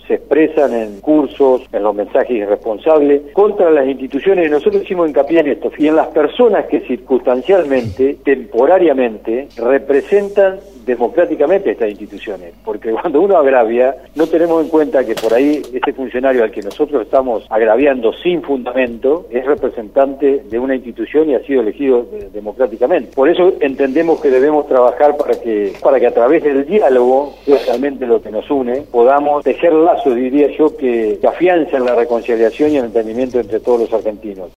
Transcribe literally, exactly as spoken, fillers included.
se expresan en cursos, en los mensajes irresponsables, contra las instituciones. Nosotros hicimos hincapié en esto, y en las personas que circunstancialmente, temporariamente, representan democráticamente estas instituciones, porque cuando uno agravia, no tenemos en cuenta que por ahí ese funcionario al que nosotros estamos agraviando sin fundamento es representante de una institución y ha sido elegido de, democráticamente. Por eso entendemos que debemos trabajar para que para que a través del diálogo, que es realmente lo que nos une, podamos tejer lazos, diría yo, que, que afiancen la reconciliación y el entendimiento entre todos los argentinos.